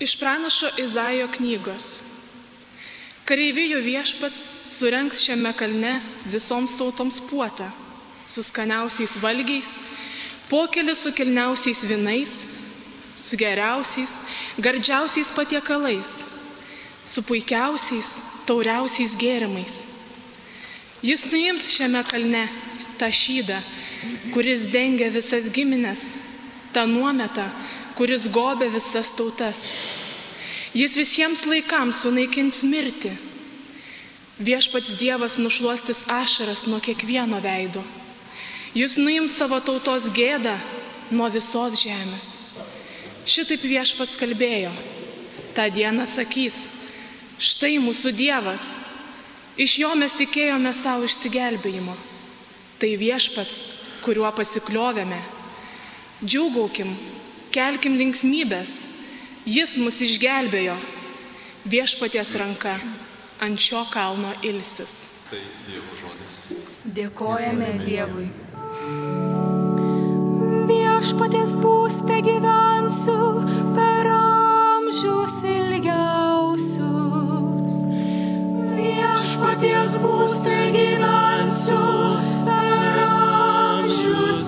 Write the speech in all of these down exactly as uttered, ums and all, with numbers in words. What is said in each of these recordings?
Iš pranašo Izaijo knygos. Kareivijų viešpats surengs šiame kalne visoms tautoms puotą, su skaniausiais valgiais, pokelį su kilniausiais vynais, su geriausiais, gardžiausiais patiekalais, su puikiausiais, tauriausiais gėrimais. Jis nuims šiame kalne tą šydą, kuris dengia visas giminės, tą nuometą, kuris gobė visas tautas. Jis visiems laikams sunaikins mirtį. Viešpats Dievas nušluostys ašaras nuo kiekvieno veido. Jis nuims savo tautos gėdą nuo visos žemės. Šitaip Viešpats kalbėjo. Ta diena sakys, štai mūsų Dievas, iš jo mes tikėjome savo išsigelbėjimo. Tai Viešpats, kuriuo pasikliovėme. Džiūgaukim, kelkim linksmybės, jis mus išgelbėjo, viešpaties ranka ant šio kalno ilsis. Tai Dievo žodis. Dėkojame Dievui. Viešpaties būste gyvensiu per amžius ilgiausius. Viešpaties būste gyvensiu per amžius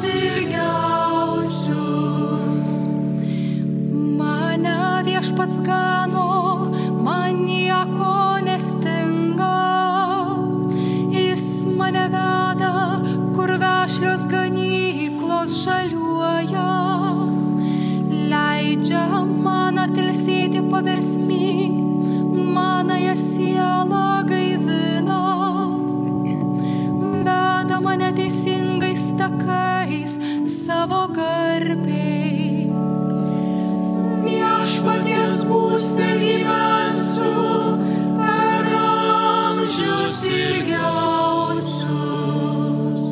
ilgiausius. Mane viešpats gano, man nieko nestinga. Jis mane veda, kur vešlios ganyklos žaliuoja. Leidžia man atilsėti paversmy, manąją sielą gaivina. Veda mane teisingais takais savo garbei. Viešpaties būste gyvensiu per amžius ilgiausius.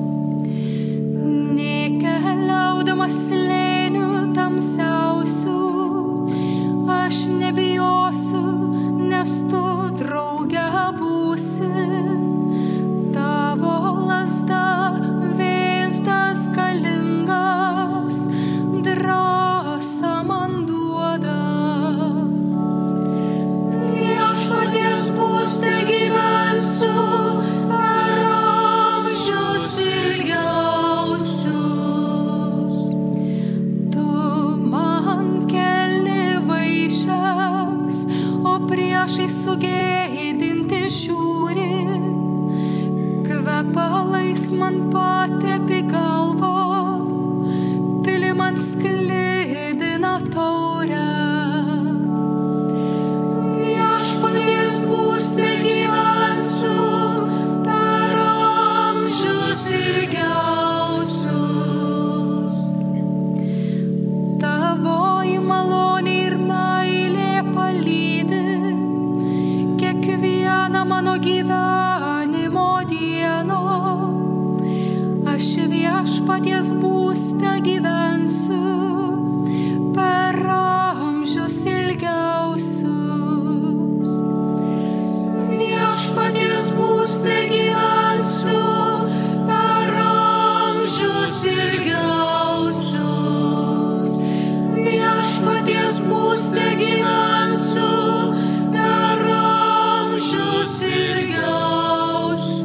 Nei keliaudamas slėnių tamsiausių, aš nebijosiu, nes tu drauge būsi. Tavo lazda, vėzdas galingas, drąsą man duoda. Viešpaties būste gyvensiu per amžius ilgiausius. Tu man keli vaišes, o priešai sugėdinti žiūri. Kvepalais man patepi galvą, pili man sklidina taurę. Viešpaties būste gyvensiu per amžius ilgiausius. Tavoji malonė ir meilė palydi kiekvieną mano gyvenimo dieną. Aš viešpaties būste gyvensiu per amžius ilgiausius. Viešpaties būste gyvensiu per amžius ilgiausius. Viešpaties būste gyvensiu per amžius ilgiausius.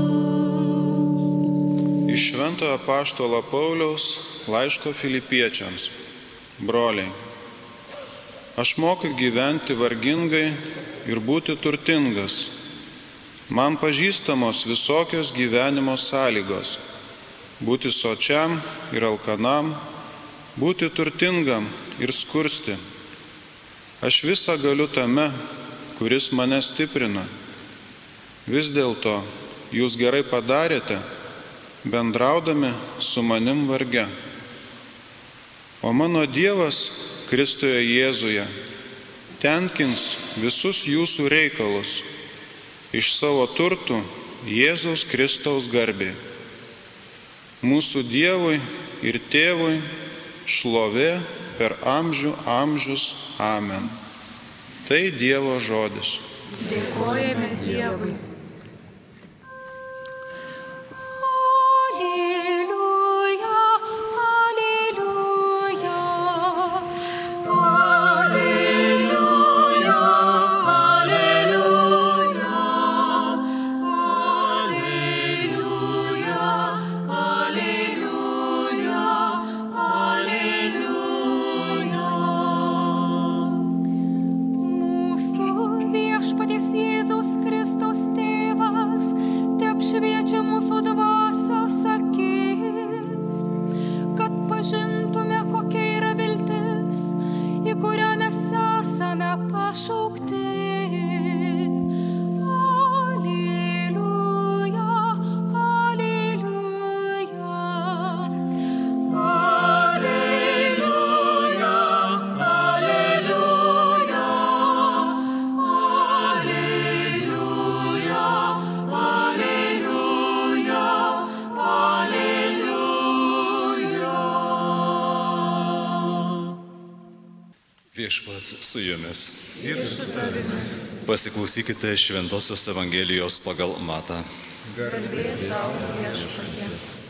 Iš Šventojo apaštalo Pauliaus laiško Filipiečiams. Broliai, aš moku gyventi vargingai ir būti turtingas. Man pažįstamos visokios gyvenimo sąlygos. Būti sočiam ir alkanam, būti turtingam ir skursti. Aš visą galiu tame, kuris mane stiprina. Vis dėlto jūs gerai padarėte, bendraudami su manim varge. O mano Dievas Kristuje Jėzuje tenkins visus jūsų reikalus iš savo turtų Jėzaus Kristaus garbei. Mūsų Dievui ir Tėvui šlovė per amžių amžius. Amen. Tai Dievo žodis. Dėkojame Dievui. Alleluja, alleluja, alleluja. mes esame pašaukti. Viešpats su jumis. Ir su tavimi. Pasiklausykite Šventosios Evangelijos pagal Matą. Garbė tau, Viešpatie.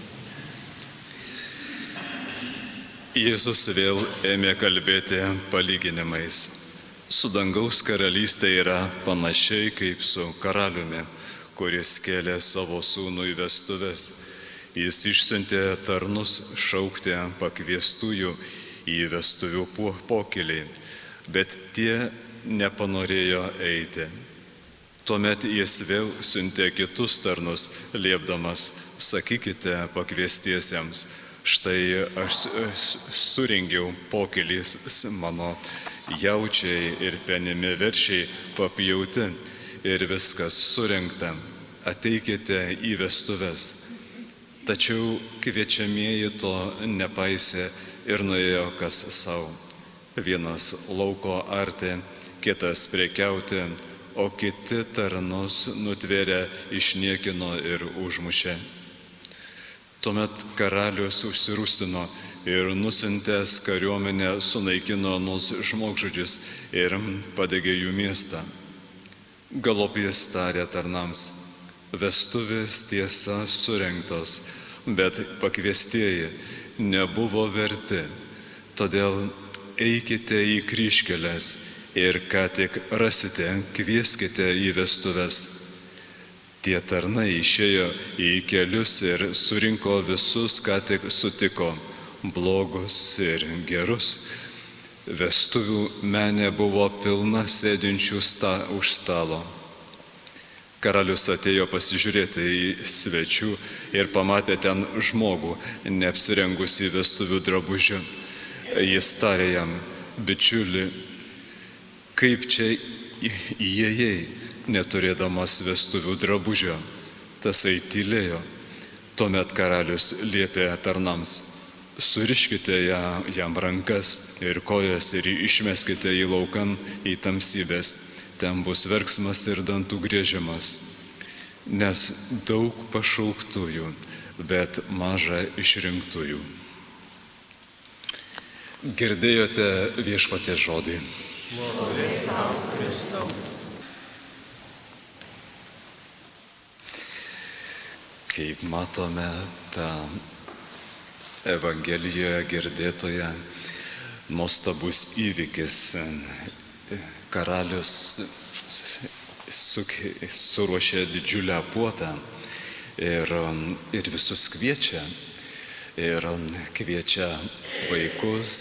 Jėzus vėl ėmė kalbėti palyginimais. Su dangaus karalystė yra panašiai kaip su karaliumi, kuris kėlė savo sūnų į vestuves. Jis išsiuntė tarnus šaukti pakviestųjų į vestuvių pokylį, bet tie nepanorėjo eiti. Tuomet jis vėl siuntė kitus tarnus, liepdamas, sakykite pakviestiesiems, štai aš surengiau pokylį, mano jaučiai ir penimi veršiai papjauti ir viskas surengta, ateikite į vestuves. Tačiau kviečiamieji to nepaisė ir nuėjo kas savo. Vienas lauko arti, kitas prekiauti, o kiti tarnus nutvėrė, išniekino ir užmušė. Tuomet karalius užsirūstino ir nusiuntęs kariuomenę sunaikino nus žmogžudžius ir padegė jų miestą. Galop jis tarė tarnams, vestuvės tiesa surengtos, bet pakviestieji nebuvo verti, todėl eikite į kryžkeles ir ką tik rasite, kvieskite į vestuves. Tie tarnai išėjo į kelius ir surinko visus, ką tik sutiko, blogus ir gerus. Vestuvių menė buvo pilna sėdinčių sta, už stalo. Karalius atėjo pasižiūrėti į svečių ir pamatė ten žmogų, neapsirengusį vestuvių drabužių. Jis tarė jam, bičiuli, kaip čia įėjai, neturėdamas vestuvių drabužio. Tasai tylėjo. Tuomet karalius liepė tarnams, suriškite jam rankas ir kojas ir išmeskite į laukan į tamsybės. Ten bus verksmas ir dantų griežimas, nes daug pašauktųjų, bet maža išrinktųjų. Girdėjote Viešpaties žodį. Šlovė tau, Kristau. Kaip matome, tą Evangelijoje girdėtoje nuostabus įvykis. Karalius suruošė didžiulę puotą ir, ir visus kviečia. Ir kviečia vaikus,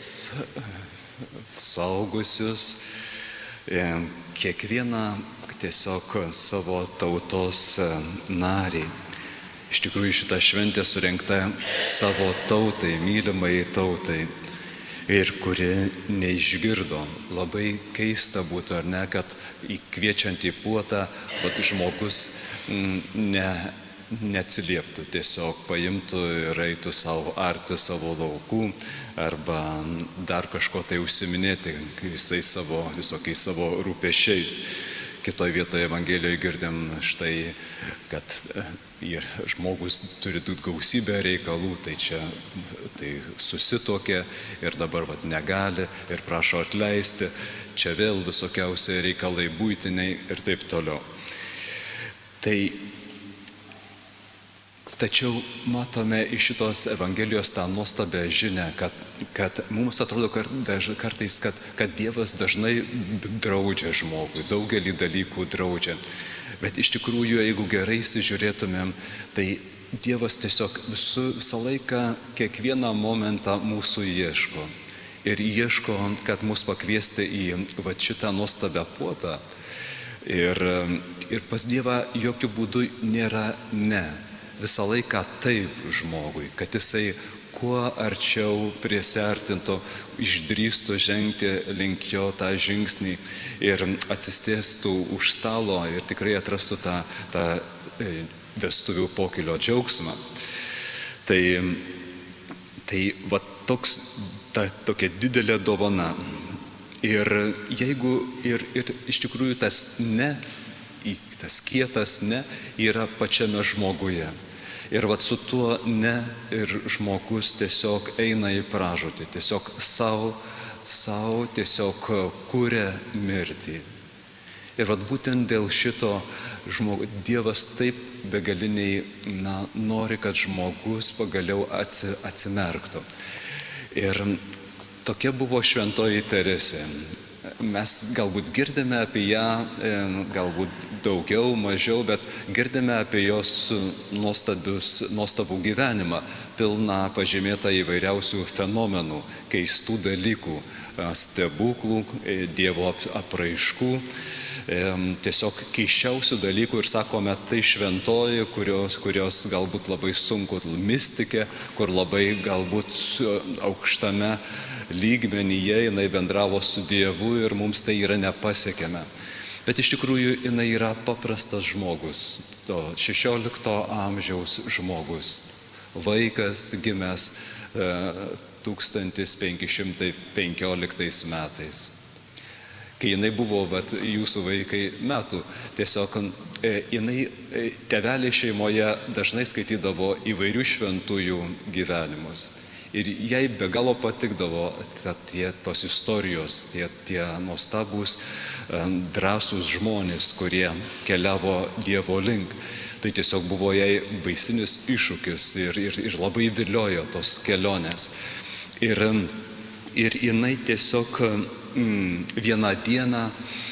suaugusius, kiekvieną tiesiog savo tautos narį. Iš tikrųjų šita šventė surengta savo tautai, mylimai tautai. Ir kuri neišgirdo. Labai keista būtų, ar ne, kad kviečiant į puotą, bet žmogus ne, neatsilieptų, tiesiog paimtų ir eitų savo arti savo laukų arba dar kažko tai užsiminėti visais savo, visokiais savo rūpesčiais. Kitoje vietoje Evangelijoje girdim štai, kad ir žmogus turi gausybę reikalų, tai čia tai susituokė ir dabar vat, negali ir prašo atleisti, čia vėl visokiausiai reikalai buitiniai ir taip toliau. Tai, tačiau matome iš šitos Evangelijos tą nuostabę žinią, kad, kad mums atrodo kartais, kad, kad Dievas dažnai draudžia žmogui, daugelį dalykų draudžia. Bet iš tikrųjų, jeigu gerai įsižiūrėtumėm, tai Dievas tiesiog visu, visą laiką, kiekvieną momentą mūsų ieško. Ir ieško, kad mus pakviesti į va, šitą nuostabią puotą. Ir, ir pas Dievą jokių būdų nėra ne. Visą laiką taip žmogui, kad jisai kuo arčiau prisertinto, išdrįstų žengti link jo tą žingsnį ir atsistėstų už stalo ir tikrai atrastų tą, tą vestuvių pokylio džiaugsmą. Tai, tai va toks, ta tokia didelė dovana. Ir jeigu ir, ir iš tikrųjų tas ne, tas kietas ne yra pačiame žmoguje. Ir vat su tuo ne ir žmogus tiesiog eina į pražūtį, tiesiog savo, savo tiesiog kuria mirtį. Ir vat būtent dėl šito žmog... Dievas taip begaliniai na, nori, kad žmogus pagaliau atsi, atsimerktų. Ir tokia buvo šventoji Teresė. Mes galbūt girdime apie ją, galbūt daugiau, mažiau, bet girdime apie jos nuostabius, nuostabų gyvenimą, pilną pažymėtą įvairiausių fenomenų, keistų dalykų, stebuklų, Dievo apraiškų, tiesiog keiščiausių dalykų ir sakome, tai šventoji, kurios, kurios galbūt labai sunku mistikė, kur labai galbūt aukštame lygmenyje jinai bendravo su Dievu ir mums tai yra nepasiekiama. Bet iš tikrųjų jinai yra paprastas žmogus, to šešiolikto amžiaus žmogus, vaikas gimęs e, tūkstantis penki šimtai penkioliktais metais. Kai jinai buvo, vat, jūsų vaikai metų, tiesiog e, jinai e, tėveliai šeimoje dažnai skaitydavo įvairių šventųjų gyvenimus. Ir jai be galo patikdavo tie, tos istorijos, tie, tie nuostabūs, drąsūs žmonės, kurie keliavo Dievo link. Tai tiesiog buvo jai baisinis iššūkis ir, ir, ir labai viliojo tos kelionės. Ir, ir jinai tiesiog mm, vieną dieną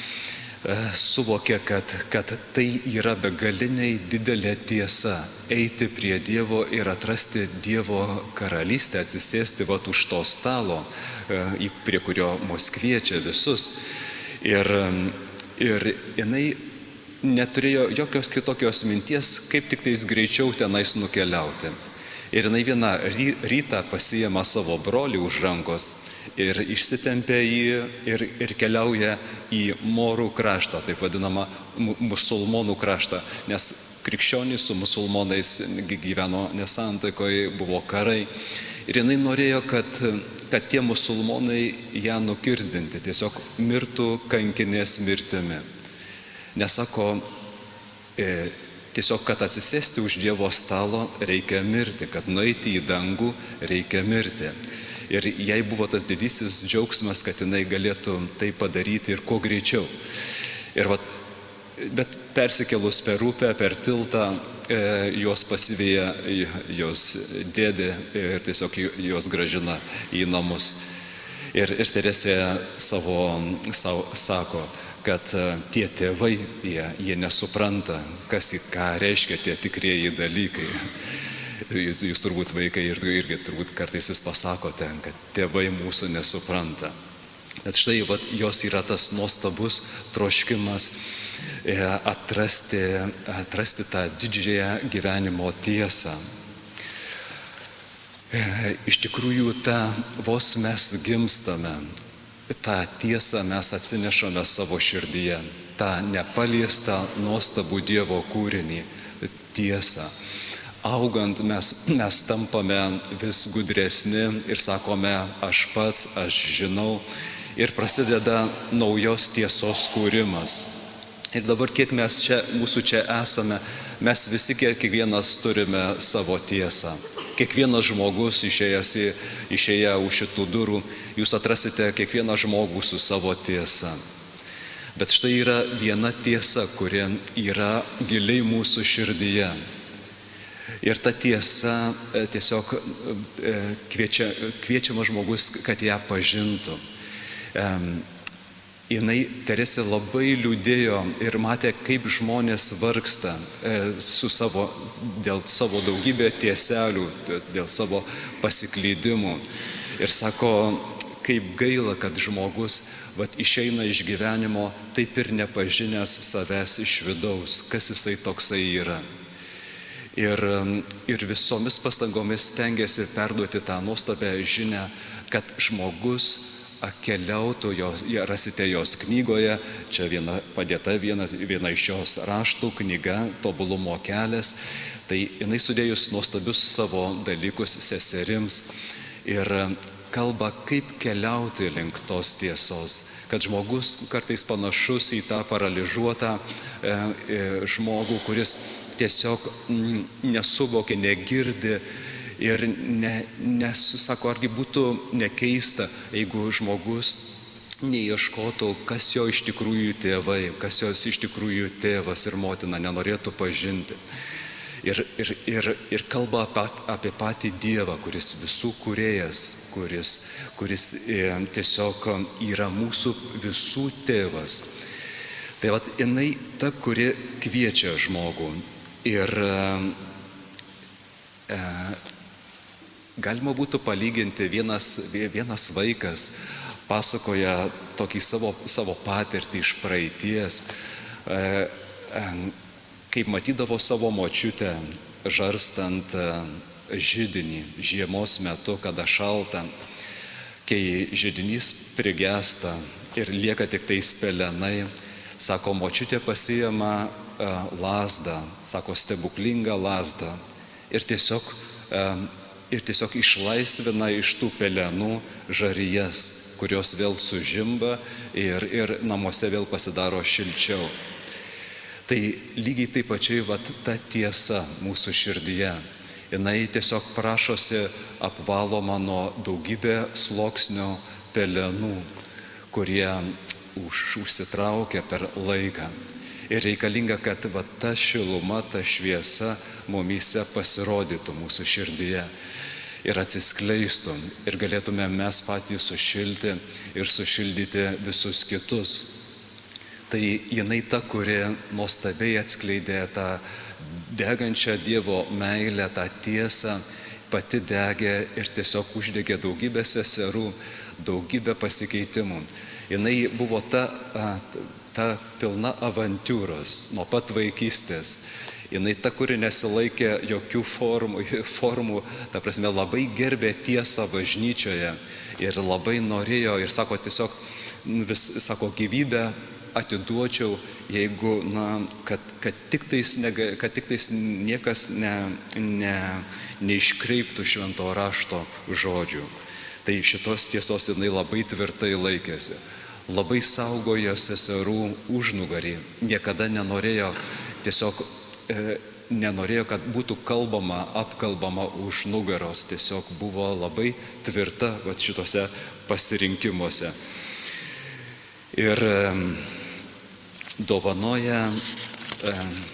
suvokė, kad, kad tai yra begaliniai didelė tiesa eiti prie Dievo ir atrasti Dievo karalystę, atsisėsti vat už to stalo, prie kurio mus kviečia visus. Ir, ir jinai neturėjo jokios kitokios minties, kaip tik tais greičiau tenais nukeliauti. Ir jinai vieną rytą pasiėma savo brolį už rankos ir išsitempia jį ir, ir keliauja į Morų kraštą, taip vadinamą musulmonų kraštą, nes krikščionys su musulmonais gyveno nesantaikoje, buvo karai. Ir jinai norėjo, kad, kad tie musulmonai ją nukirzdinti, tiesiog mirtų kankinės mirtimi. Nesako, e, tiesiog, kad atsisėsti už Dievo stalo reikia mirti, kad nueiti į dangų reikia mirti. Ir jai buvo tas didysis džiaugsmas, kad jinai galėtų tai padaryti ir kuo greičiau. Ir vat, bet persikėlus per upę, per tiltą, e, jos pasiveja jos dėdė ir tiesiog jos grąžina į namus. Ir, ir Teresė savo, savo sako, kad tie tėvai, jie, jie nesupranta, kas į ką reiškia tie tikrieji dalykai. Jūs, jūs turbūt vaikai ir, irgi turbūt kartais jūs pasakote, kad tėvai mūsų nesupranta. Bet štai vat, jos yra tas nuostabus troškimas e, atrasti, atrasti tą didžiąją gyvenimo tiesą. E, iš tikrųjų, tą vos mes gimstame, tą tiesą mes atsinešame savo širdyje, tą nepaliestą nuostabų Dievo kūrinį, tiesą. Augant mes, mes tampame vis gudresni ir sakome, aš pats, aš žinau, ir prasideda naujos tiesos kūrimas. Ir dabar, kiek mes čia, mūsų čia esame, mes visi, kiekvienas turime savo tiesą. Kiekvienas žmogus išėjęs, išėję už šitų durų, jūs atrasite kiekvieną žmogų su savo tiesa. Bet štai yra viena tiesa, kuri yra giliai mūsų širdyje. Ir ta tiesa tiesiog kviečia, kviečiama žmogus, kad ją pažintų. Jinai, Teresė, labai liūdėjo ir matė, kaip žmonės vargsta su savo, dėl savo daugybė tieselių, dėl savo pasiklydimų. Ir sako, kaip gaila, kad žmogus vat, išeina iš gyvenimo taip ir nepažinęs savęs iš vidaus, kas jisai toksai yra. Ir, ir visomis pastangomis stengiasi perduoti tą nuostabią žinią, kad žmogus keliautų, jos, rasite jos knygoje, čia viena padėta, viena, viena iš jos raštų knyga, Tobulumo kelias, tai jinai sudėjus nuostabius savo dalykus seserims ir kalba, kaip keliauti link tos tiesos, kad žmogus kartais panašus į tą paralyžiuotą e, e, žmogų, kuris tiesiog m, nesuvokia, negirdi, ir ne, nesusako, argi būtų nekeista, jeigu žmogus neieškotų, kas jo iš tikrųjų tėvai, kas jos iš tikrųjų tėvas ir motina, nenorėtų pažinti. Ir, ir, ir, ir kalba apie, apie patį Dievą, kuris visų kūrėjas, kuris, kuris e, tiesiog yra mūsų visų tėvas. Tai vat jinai ta, kuri kviečia žmogų. Ir e, galima būtų palyginti, vienas, vienas vaikas pasakoja tokį savo, savo patirtį iš praeities, e, e, kaip matydavo savo močiutę žarstant židinį žiemos metu, kada šalta, kai židinys prigesta ir lieka tik tais pelenai, sako, močiutė pasiima e, lazdą, sako, stebuklingą lazdą ir tiesiog e, ir tiesiog išlaisvina iš tų pelenų žarijas, kurios vėl sužimba ir, ir namuose vėl pasidaro šilčiau. Tai lygiai taip pačiai vat, ta tiesa mūsų širdyje, jinai tiesiog prašosi apvaloma nuo daugybė sluoksnių pelenų, kurie už, užsitraukia per laiką. Ir reikalinga, kad vat, ta šiluma, ta šviesa mumyse pasirodytų mūsų širdyje ir atsiskleistų ir galėtume mes patys sušilti ir sušildyti visus kitus. Tai jinai ta, kuri nuostabiai atskleidė tą degančią Dievo meilę, tą tiesą, pati degė ir tiesiog uždegė daugybę seserų, daugybę pasikeitimų. Jinai buvo ta, ta pilna avantiūros nuo pat vaikystės. Jinai ta, kuri nesilaikė jokių formų, formų, ta prasme, labai gerbė tiesą bažnyčioje ir labai norėjo ir sako tiesiog, vis, sako, gyvybę atiduočiau, jeigu, na, kad, kad, tik tais, kad tik tais niekas ne, ne, neiškreiptų švento rašto žodžių. Tai šitos tiesos jinai labai tvirtai laikėsi, labai saugojo seserų užnugarį, niekada nenorėjo tiesiog, e, nenorėjo, kad būtų kalbama, apkalbama už nugaros, tiesiog buvo labai tvirta vat, šitose pasirinkimuose. Ir e, dovanoja, e,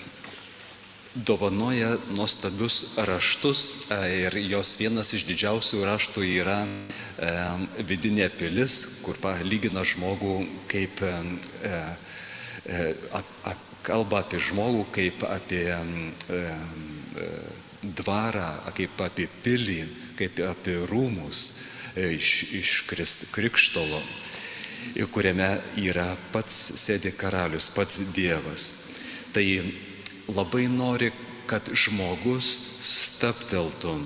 dovanoja nuostabius raštus e, ir jos vienas iš didžiausių raštų yra e, vidinė pilis, kur palygina žmogų kaip, e, e, ap, ap, kalba apie žmogų kaip apie e, e, dvarą, kaip apie pilį, kaip apie rūmus e, iš, iš krist, krikštolo, kuriame yra pats sėdi karalius, pats Dievas. Tai labai nori, kad žmogus stabteltų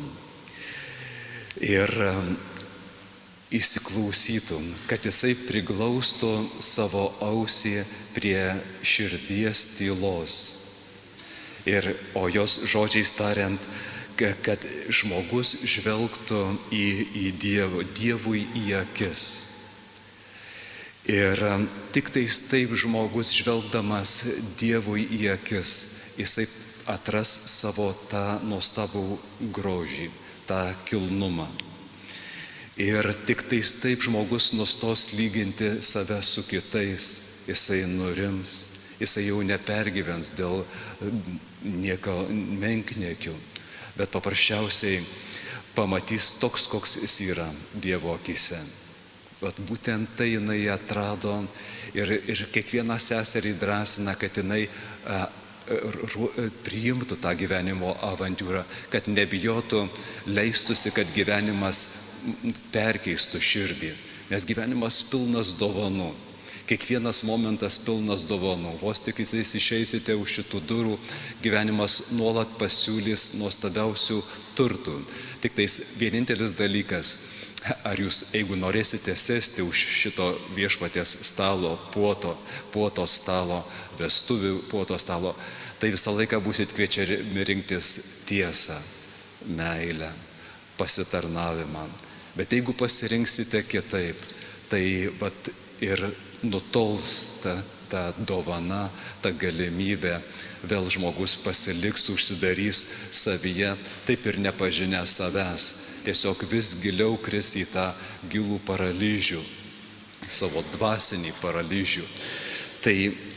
ir įsiklausytų, kad jisai priglaustų savo ausį prie širdies tylos. Ir, o jos žodžiais tariant, kad žmogus žvelgtų į, į Dievo, Dievui į akis. Ir tik tais taip žmogus žvelgdamas Dievui į akis, jisai atras savo tą nuostabų grožį, tą kilnumą. Ir tik tais taip žmogus nustos lyginti save su kitais, jisai nurims, jisai jau nepergyvens dėl nieko menkniekių, bet paprasčiausiai pamatys toks, koks jis yra Dievo akyse. Vat būtent tai jinai atrado ir, ir kiekvieną seserį drąsina, kad jinai a, priimtų tą gyvenimo avantiūrą, kad nebijotų, leistųsi, kad gyvenimas perkeistų širdį, nes gyvenimas pilnas dovanų. Kiekvienas momentas pilnas dovanų. Vos tik jūs išeisite už šitų durų, gyvenimas nuolat pasiūlys nuostabiausių turtų. Tik tais vienintelis dalykas, ar jūs, jeigu norėsite sėsti už šito viešpaties stalo, puoto, puoto stalo, vestuvių puoto stalo, tai visą laiką būsit kviečiami rinktis tiesą, meilę, pasitarnavimą. Bet jeigu pasirinksite kitaip, tai vat ir nutolsta ta dovana, ta galimybė, vėl žmogus pasiliks, užsidarys savyje, taip ir nepažinę savęs. Tiesiog vis giliau kris į tą gilų paralyžių, savo dvasinį paralyžių. Tai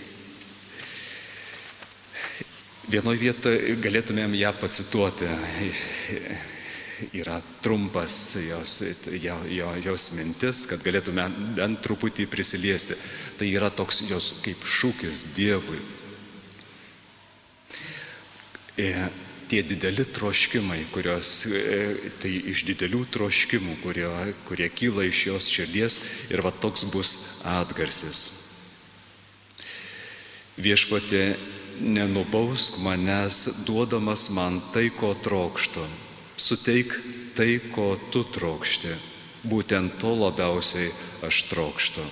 vienoj vietoje galėtumėm ją pacituoti. Yra trumpas jos, jo, jo, jos mintis, kad galėtume bent truputį prisiliesti. Tai yra toks jos kaip šūkis Dievui. E, tie dideli troškimai, kurios, e, tai iš didelių troškimų, kurie, kurie kyla iš jos širdies, ir va toks bus atgarsis. Viešpatie, nenubausk manęs, duodamas man tai, ko trokštu. Suteik tai, ko tu trokšti. Būtent to labiausiai aš trokštu.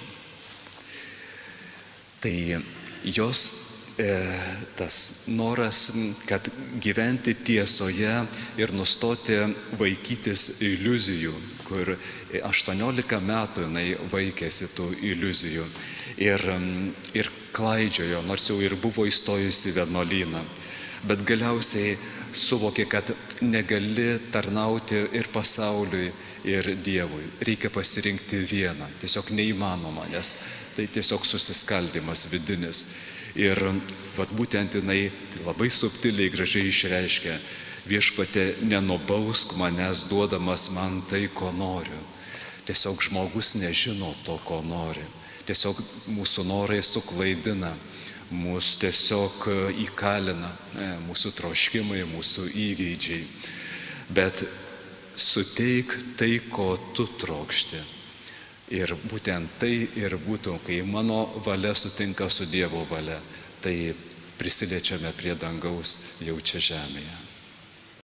Tai jos e, tas noras, kad gyventi tiesoje ir nustoti vaikytis iliuzijų, kur aštuoniolika metų jinai vaikėsi tų iliuzijų ir, ir klaidžiojo, nors jau ir buvo įstojusi į vienuolyną. Bet galiausiai suvokė, kad negali tarnauti ir pasauliui, ir Dievui. Reikia pasirinkti vieną. Tiesiog neįmanoma, nes tai tiesiog susiskaldimas vidinis. Ir vat būtent jinai labai subtiliai gražiai išreiškia: Viešpatie, nenubausk manęs, duodamas man tai, ko noriu. Tiesiog žmogus nežino to, ko nori. Tiesiog mūsų norai suklaidina. Mūsų tiesiog įkalina, mūsų troškimai, mūsų įgeidžiai. Bet suteik tai, ko tu trokšti. Ir būtent tai ir būtų, kai mano valia sutinka su Dievo valia, tai prisiliečiame prie dangaus jau čia žemėje.